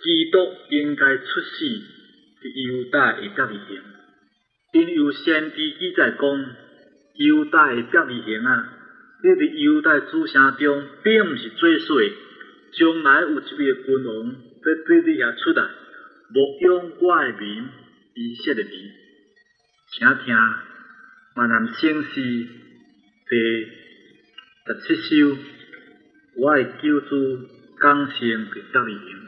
基督应该出世伫犹大的伯利恒，因有先知记载讲，犹大的伯利恒啊，你伫犹大子城中，并毋是做水，将来有一位君王要对你遐出来，牧养我的民以色列民。请听马南圣诗第17首，我的救主降生伫伯利恒。